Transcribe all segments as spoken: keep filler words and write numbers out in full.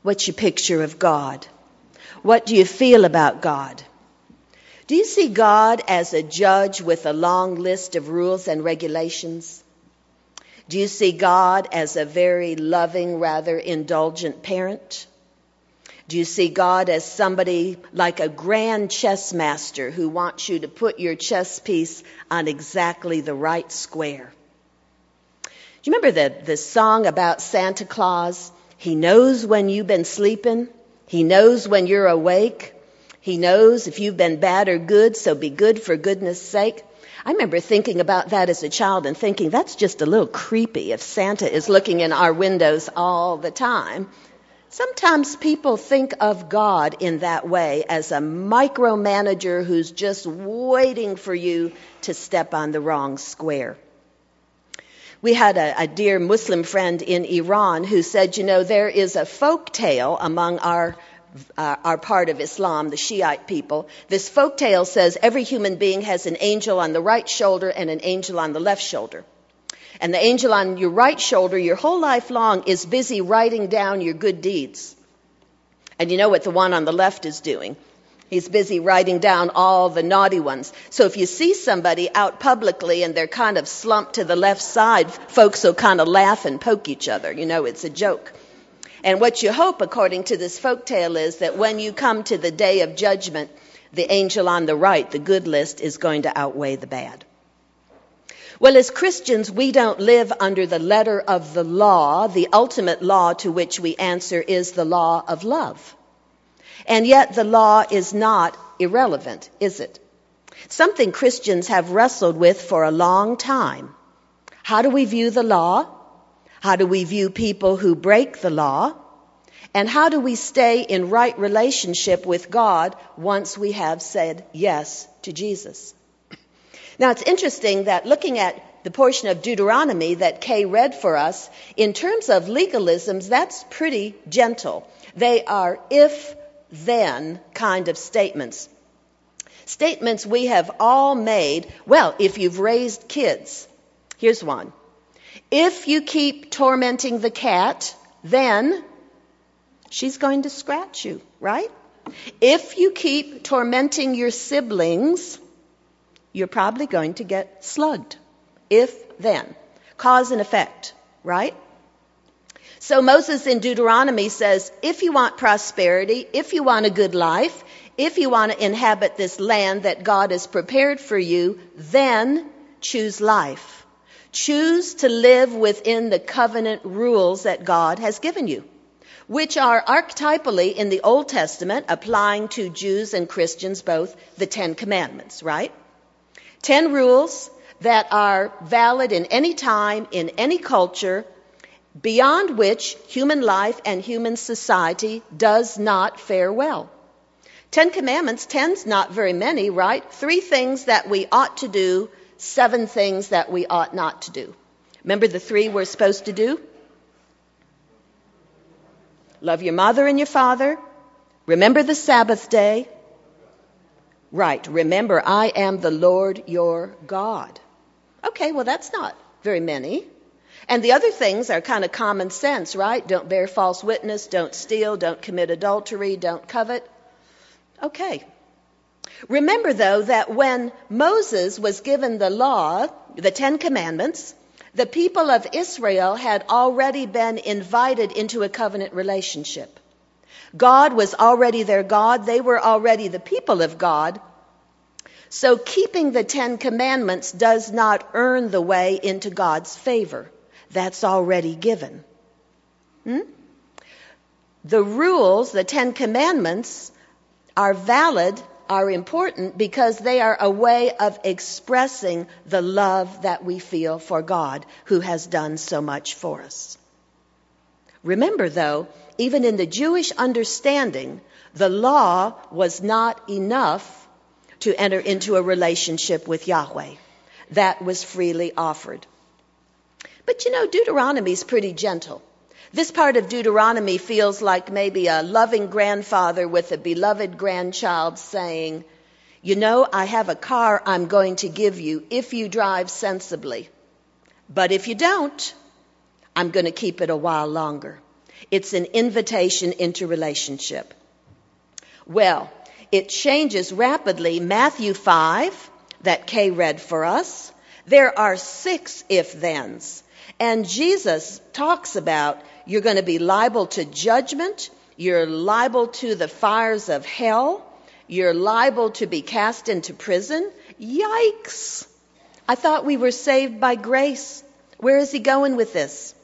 What's your picture of God? What do you feel about God? Do you see God as a judge with a long list of rules and regulations? Do you see God as a very loving, rather indulgent parent? Do you see God as somebody like a grand chess master who wants you to put your chess piece on exactly the right square? Do you remember the, the song about Santa Claus? He knows when you've been sleeping. He knows when you're awake. He knows if you've been bad or good, so be good for goodness sake. I remember thinking about that as a child and thinking that's just a little creepy if Santa is looking in our windows all the time. Sometimes people think of God in that way, as a micromanager who's just waiting for you to step on the wrong square. We had a, a dear Muslim friend in Iran who said, you know, there is a folk tale among our uh, our part of Islam, the Shiite people. This folk tale says every human being has an angel on the right shoulder and an angel on the left shoulder. And the angel on your right shoulder, your whole life long, is busy writing down your good deeds. And you know what the one on the left is doing? He's busy writing down all the naughty ones. So if you see somebody out publicly and they're kind of slumped to the left side, folks will kind of laugh and poke each other. You know, it's a joke. And what you hope, according to this folktale, is that when you come to the day of judgment, the angel on the right, the good list, is going to outweigh the bad. Well, as Christians, we don't live under the letter of the law. The ultimate law to which we answer is the law of love. And yet the law is not irrelevant, is it? Something Christians have wrestled with for a long time. How do we view the law? How do we view people who break the law? And how do we stay in right relationship with God once we have said yes to Jesus? Now, it's interesting that looking at the portion of Deuteronomy that Kay read for us, in terms of legalisms, that's pretty gentle. They are if-then kind of statements. Statements we have all made. Well, if you've raised kids, here's one. If you keep tormenting the cat, then she's going to scratch you, right? If you keep tormenting your siblings, you're probably going to get slugged. If, then. Cause and effect, right? So Moses in Deuteronomy says, if you want prosperity, if you want a good life, if you want to inhabit this land that God has prepared for you, then choose life. Choose to live within the covenant rules that God has given you, which are archetypally in the Old Testament, applying to Jews and Christians both, the Ten Commandments, right? Ten rules that are valid in any time, in any culture, beyond which human life and human society does not fare well. Ten Commandments, ten's not very many, right? Three things that we ought to do, seven things that we ought not to do. Remember the three we're supposed to do? Love your mother and your father. Remember the Sabbath day. Right, remember, I am the Lord your God. Okay, well, that's not very many. And the other things are kind of common sense, right? Don't bear false witness, don't steal, don't commit adultery, don't covet. Okay. Remember, though, that when Moses was given the law, the Ten Commandments, the people of Israel had already been invited into a covenant relationship. God was already their God. They were already the people of God. So keeping the Ten Commandments does not earn the way into God's favor. That's already given. Hmm? The rules, the Ten Commandments, are valid, are important, because they are a way of expressing the love that we feel for God, who has done so much for us. Remember, though, even in the Jewish understanding, the law was not enough to enter into a relationship with Yahweh. That was freely offered. But you know, Deuteronomy is pretty gentle. This part of Deuteronomy feels like maybe a loving grandfather with a beloved grandchild saying, you know, I have a car I'm going to give you if you drive sensibly. But if you don't, I'm going to keep it a while longer. It's an invitation into relationship. Well, it changes rapidly. Matthew five, that Kay read for us, there are six if-thens. And Jesus talks about you're going to be liable to judgment, you're liable to the fires of hell, you're liable to be cast into prison. Yikes! I thought we were saved by grace. Where is he going with this?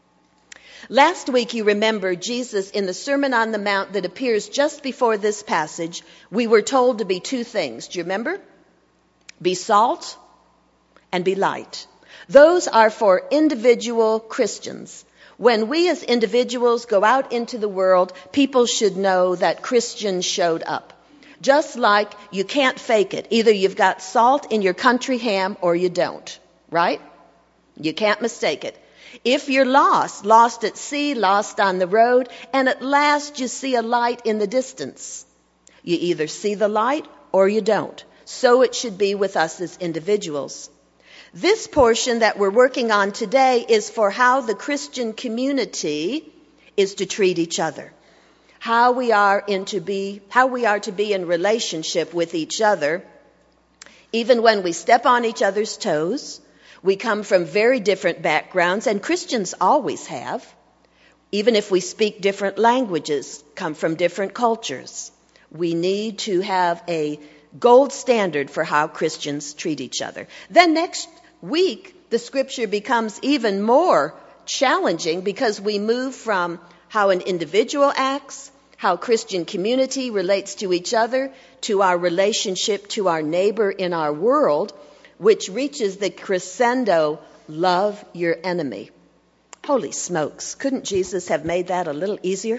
Last week, you remember Jesus in the Sermon on the Mount that appears just before this passage, we were told to be two things. Do you remember? Be salt and be light. Those are for individual Christians. When we as individuals go out into the world, people should know that Christians showed up. Just like you can't fake it. Either you've got salt in your country ham or you don't, right? You can't mistake it. If you're lost, lost at sea, lost on the road, and at last you see a light in the distance, you either see the light or you don't. So it should be with us as individuals. This portion that we're working on today is for how the Christian community is to treat each other. How we are in to be, how we are to be in relationship with each other, even when we step on each other's toes. We come from very different backgrounds, and Christians always have. Even if we speak different languages, come from different cultures. We need to have a gold standard for how Christians treat each other. Then next week, the scripture becomes even more challenging because we move from how an individual acts, how Christian community relates to each other, to our relationship to our neighbor in our world, which reaches the crescendo, love your enemy. Holy smokes, couldn't Jesus have made that a little easier?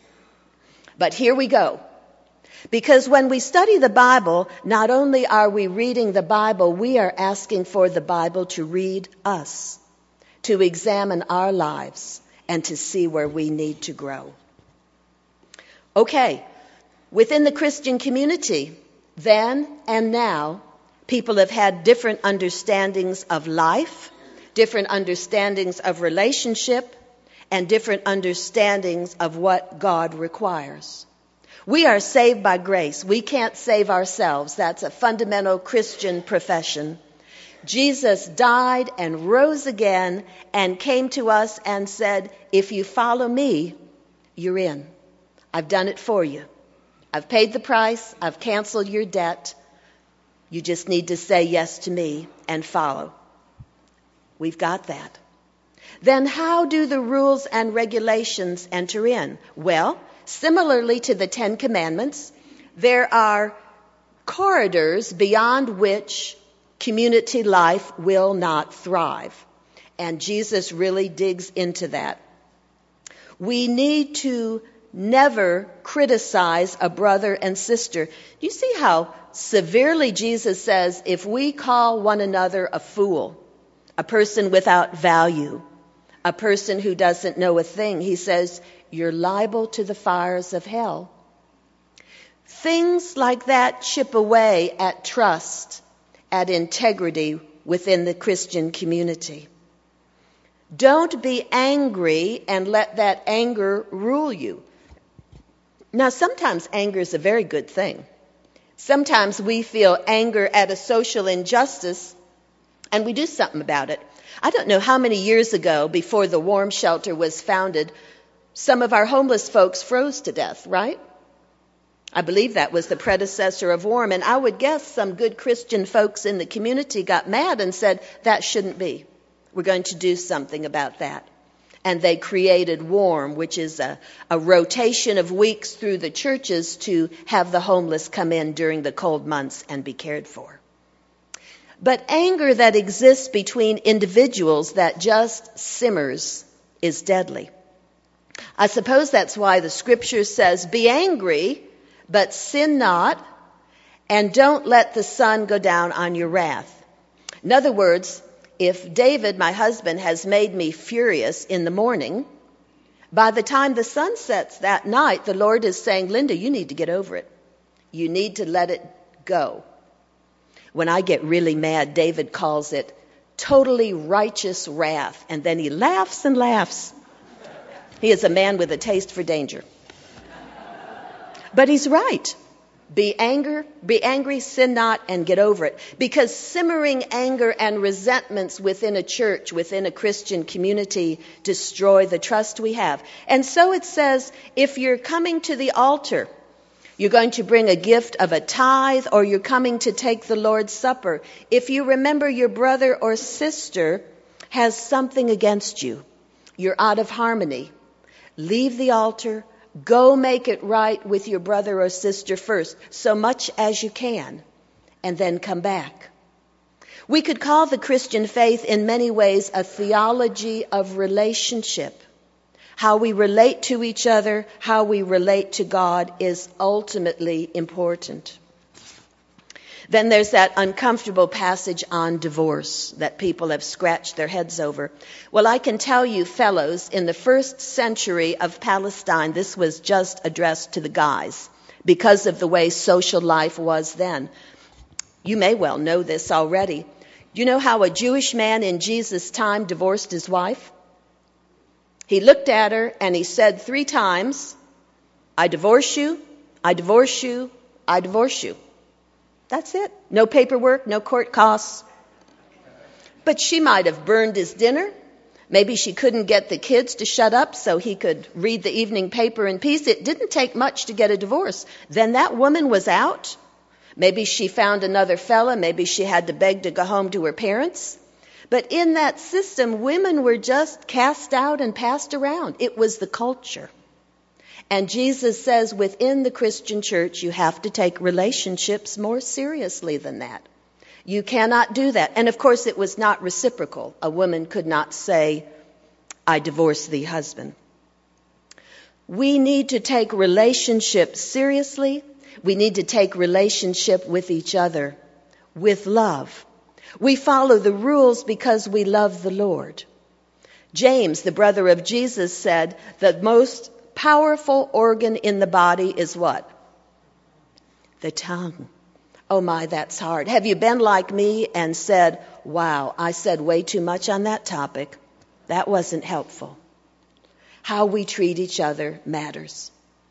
But here we go. Because when we study the Bible, not only are we reading the Bible, we are asking for the Bible to read us, to examine our lives, and to see where we need to grow. Okay, within the Christian community, then and now, people have had different understandings of life, different understandings of relationship, and different understandings of what God requires. We are saved by grace. We can't save ourselves. That's a fundamental Christian profession. Jesus died and rose again and came to us and said, if you follow me, you're in. I've done it for you. I've paid the price. I've canceled your debt. You just need to say yes to me and follow. We've got that. Then how do the rules and regulations enter in? Well, similarly to the Ten Commandments, there are corridors beyond which community life will not thrive. And Jesus really digs into that. We need to never criticize a brother and sister. Do you see how severely Jesus says, if we call one another a fool, a person without value, a person who doesn't know a thing, he says, you're liable to the fires of hell. Things like that chip away at trust, at integrity within the Christian community. Don't be angry and let that anger rule you. Now, sometimes anger is a very good thing. Sometimes we feel anger at a social injustice and we do something about it. I don't know how many years ago, before the Warm Shelter was founded, some of our homeless folks froze to death, right? I believe that was the predecessor of Warm, and I would guess some good Christian folks in the community got mad and said, that shouldn't be. We're going to do something about that. And they created Warm, which is a, a rotation of weeks through the churches to have the homeless come in during the cold months and be cared for. But anger that exists between individuals that just simmers is deadly. I suppose that's why the scripture says, be angry, but sin not, and don't let the sun go down on your wrath. In other words, if David, my husband, has made me furious in the morning, by the time the sun sets that night, the Lord is saying, Linda, you need to get over it. You need to let it go. When I get really mad, David calls it totally righteous wrath, and then he laughs and laughs. He is a man with a taste for danger. But he's right. Be anger, be angry, sin not, and get over it. Because simmering anger and resentments within a church, within a Christian community, destroy the trust we have. And so it says, if you're coming to the altar, you're going to bring a gift of a tithe, or you're coming to take the Lord's Supper. If you remember your brother or sister has something against you, you're out of harmony, leave the altar. Go make it right with your brother or sister first, so much as you can, and then come back. We could call the Christian faith in many ways a theology of relationship. How we relate to each other, how we relate to God is ultimately important. Then there's that uncomfortable passage on divorce that people have scratched their heads over. Well, I can tell you, fellows, in the first century of Palestine, this was just addressed to the guys because of the way social life was then. You may well know this already. Do you know how a Jewish man in Jesus' time divorced his wife? He looked at her and he said three times, I divorce you, I divorce you, I divorce you. That's it. No paperwork, no court costs. But she might have burned his dinner. Maybe she couldn't get the kids to shut up so he could read the evening paper in peace. It didn't take much to get a divorce. Then that woman was out. Maybe she found another fella. Maybe she had to beg to go home to her parents. But in that system, women were just cast out and passed around. It was the culture. And Jesus says within the Christian church, you have to take relationships more seriously than that. You cannot do that. And of course, it was not reciprocal. A woman could not say, I divorce thee, husband. We need to take relationships seriously. We need to take relationship with each other with love. We follow the rules because we love the Lord. James, the brother of Jesus, said the most powerful organ in the body is what? The tongue. Oh my, that's hard. Have you been like me and said, wow, I said way too much on that topic. That wasn't helpful. How we treat each other matters.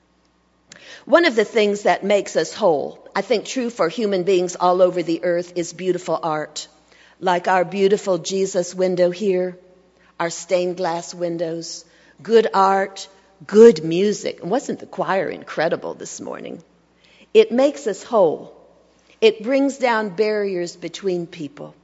One of the things that makes us whole, I think true for human beings all over the earth, is beautiful art. Like our beautiful Jesus window here, our stained glass windows, good art, good music. And wasn't the choir incredible this morning? It makes us whole. It brings down barriers between people.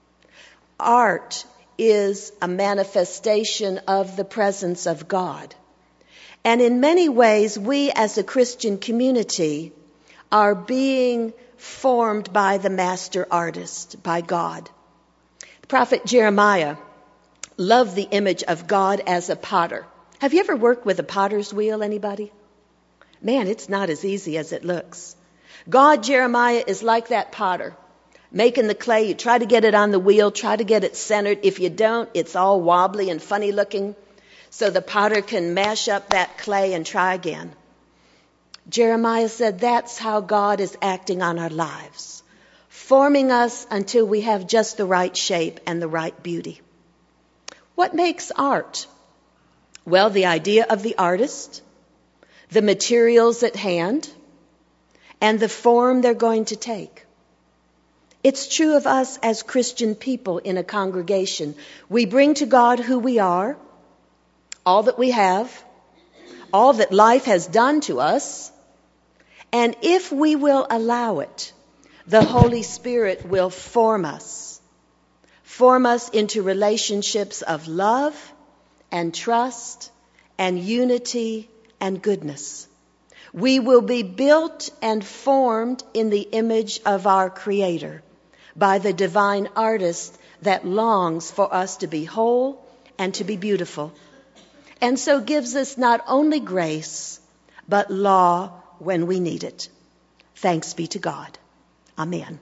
Art is a manifestation of the presence of God. And in many ways, we as a Christian community are being formed by the master artist, by God. The prophet Jeremiah loved the image of God as a potter. Have you ever worked with a potter's wheel, anybody? Man, it's not as easy as it looks. God, Jeremiah, is like that potter, making the clay. You try to get it on the wheel, try to get it centered. If you don't, it's all wobbly and funny looking. So the potter can mash up that clay and try again. Jeremiah said that's how God is acting on our lives, forming us until we have just the right shape and the right beauty. What makes art? Well, the idea of the artist, the materials at hand, and the form they're going to take. It's true of us as Christian people in a congregation. We bring to God who we are, all that we have, all that life has done to us, and if we will allow it, the Holy Spirit will form us, form us into relationships of love and trust and unity and goodness. We will be built and formed in the image of our Creator by the divine artist that longs for us to be whole and to be beautiful, and so gives us not only grace, but law when we need it. Thanks be to God. Amen.